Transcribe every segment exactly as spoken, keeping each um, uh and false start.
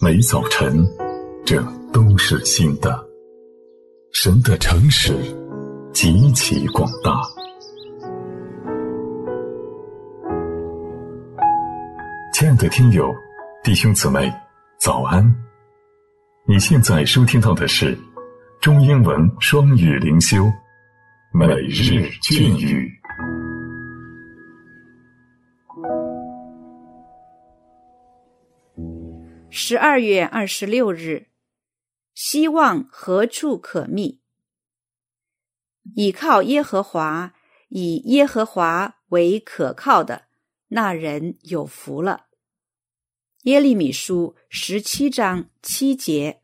每早晨，这都是新的。神的诚实极其广大。亲爱的听友，弟兄姊妹，早安！你现在收听到的是中英文双语灵修每日俊语。 十二月二十六日，希望何处可觅？倚靠耶和华，以耶和华为可靠的，那人有福了。耶利米书十七章七节。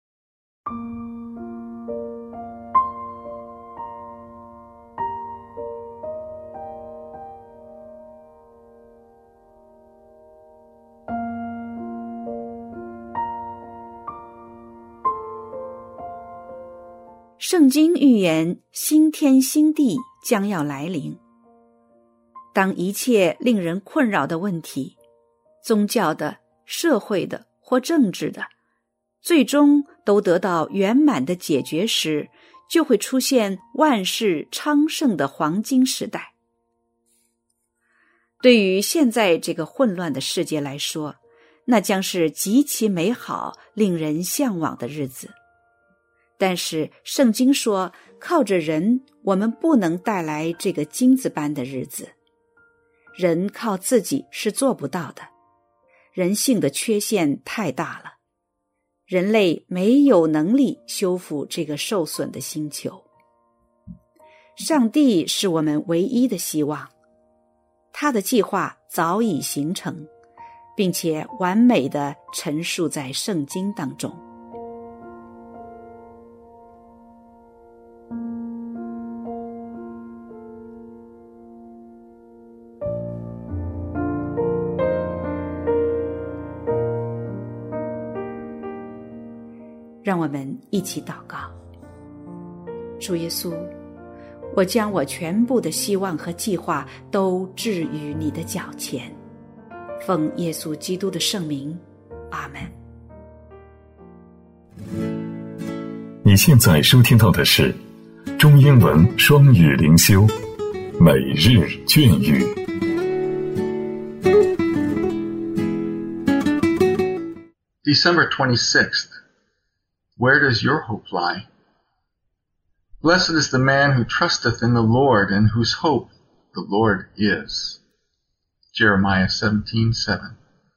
圣经预言新天新地将要来临。当一切令人困扰的问题，宗教的、社会的或政治的，最终都得到圆满的解决时，就会出现万事昌盛的黄金时代。对于现在这个混乱的世界来说，那将是极其美好、令人向往的日子。但是圣经说，靠着人，我们不能带来这个金子般的日子。人靠自己是做不到的，人性的缺陷太大了，人类没有能力修复这个受损的星球。上帝是我们唯一的希望，他的计划早已形成，并且完美地陈述在圣经当中。让我们一起祷告。主耶稣，我将我全部的希望和计划都置于你的脚前，奉耶稣基督的圣名，阿们。 你现在收听到的是中英文双语灵修每日俊语。 December twenty-sixth.Where does your hope lie? Blessed is the man who trusteth in the Lord, and whose hope the Lord is. Jeremiah seventeen seven.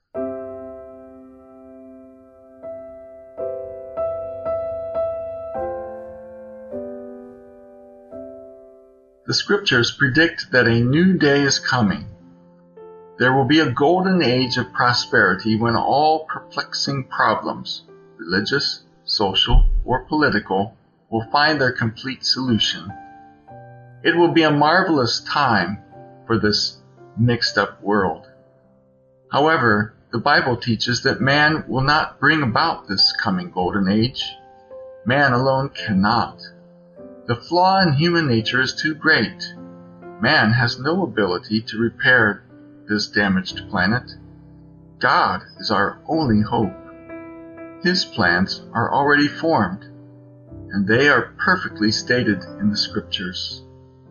The scriptures predict that a new day is coming. There will be a golden age of prosperity when all perplexing problems, religious, social, or political, will find their complete solution. It will be a marvelous time for this mixed-up world. However, the Bible teaches that man will not bring about this coming golden age. Man alone cannot. The flaw in human nature is too great. Man has no ability to repair this damaged planet. God is our only hope.His plans are already formed, and they are perfectly stated in the scriptures.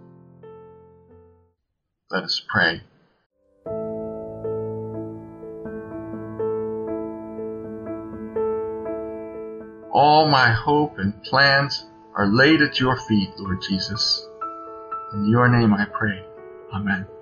Let us pray. All my hope and plans are laid at your feet, Lord Jesus. In your name I pray. Amen.